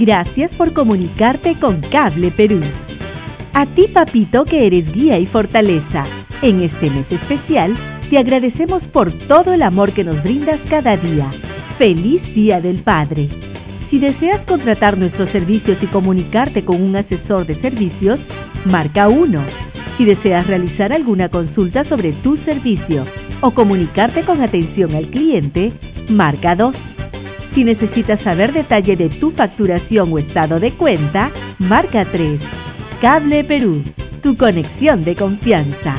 Gracias por comunicarte con Cable Perú. A ti, papito, que eres guía y fortaleza. En este mes especial, te agradecemos por todo el amor que nos brindas cada día. ¡Feliz Día del Padre! Si deseas contratar nuestros servicios y comunicarte con un asesor de servicios, marca 1. Si deseas realizar alguna consulta sobre tu servicio o comunicarte con atención al cliente, marca 2. Si necesitas saber detalle de tu facturación o estado de cuenta, marca 3. Cable Perú, tu conexión de confianza.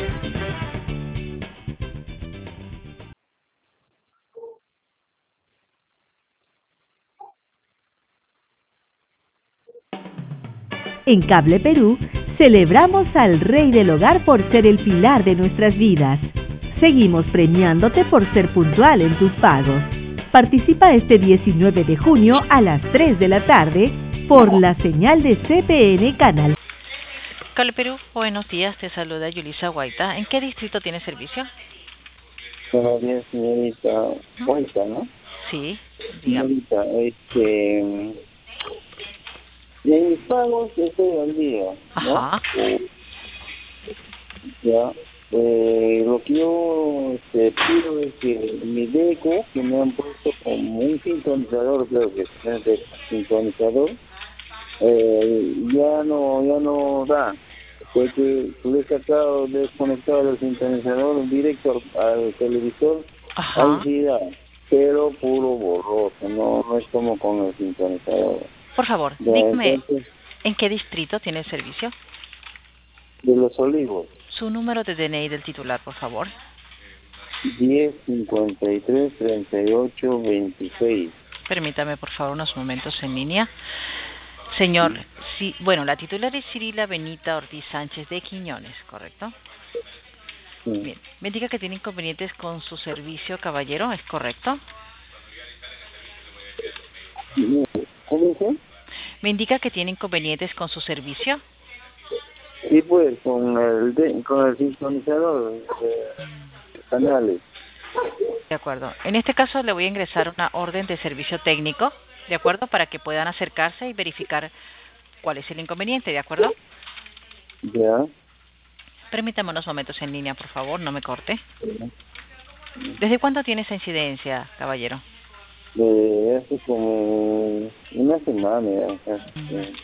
En Cable Perú, celebramos al Rey del Hogar por ser el pilar de nuestras vidas. Seguimos premiándote por ser puntual en tus pagos. Participa este 19 de junio a las 3 de la tarde por la señal de CPN Canal. Cable Perú, buenos días, te saluda Yulisa Guaita. ¿En qué distrito tiene servicio? Buenos días, señorita Guaita, ¿no? Sí, dígame. Señorita, y en mis pagos estoy al día, ¿no? Ajá. Ya, lo que yo pido es que mi deco, que me han puesto como un sintonizador, creo que es de sintonizador, ya no da. Fue que le he sacado, desconectado el sintonizador directo al televisor, ahí sí da, pero puro borroso, no es como con el sintonizador. Por favor, Ya, dígame, entonces, ¿en qué distrito tiene el servicio? de Los Olivos, Su número de DNI del titular, por favor. 10533826. Permítame, por favor, unos momentos en línea. Señor, sí, bueno, la titular es Cirila Benita Ortiz Sánchez de Quiñones, ¿correcto? Sí. Bien, me indica que tiene inconvenientes con su servicio, caballero, ¿es correcto? ¿Cómo dice? Me indica que tiene inconvenientes con su servicio. Sí, pues, con el sintonizador de canales. De acuerdo. En este caso le voy a ingresar una orden de servicio técnico, ¿de acuerdo? Para que puedan acercarse y verificar cuál es el inconveniente, ¿de acuerdo? Ya. Permítame unos momentos en línea, por favor, no me corte. ¿Desde cuándo tiene esa incidencia, caballero? De hace como una semana ya. Casi.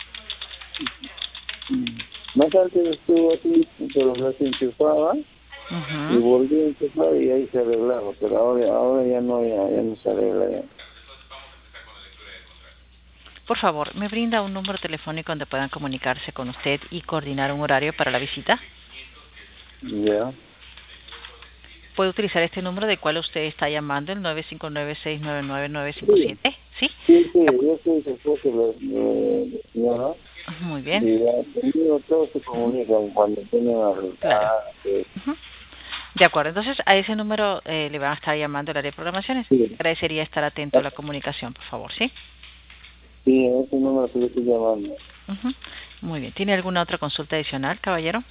Más antes estuvo así, pero las enchufaba y volví a enchufar y ahí se arreglaba, pero ahora ya no se arregla ya. Por favor, ¿me brinda un número telefónico donde puedan comunicarse con usted y coordinar un horario para la visita? Ya. ¿Puede utilizar este número del cual usted está llamando, el 959-699-957? ¿Sí? Sí, yo soy su esposo, la señora. Muy bien. Y conmigo todos se comunican cuando tienen Claro. De acuerdo, entonces a ese número le van a estar llamando el área de programaciones. Sí. Agradecería estar atento a la comunicación, por favor, ¿sí? Sí, a ese número que le estoy llamando. Muy bien. ¿Tiene alguna otra consulta adicional, caballero?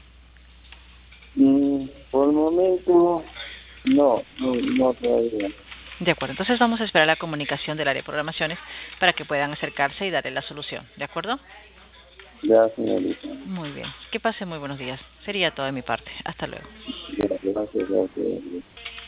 Por el momento, no todavía. De acuerdo, entonces vamos a esperar la comunicación del área de programaciones para que puedan acercarse y darle la solución, ¿de acuerdo? Ya, señorita. Muy bien. Que pase muy buenos días. Sería todo de mi parte. Hasta luego. Gracias.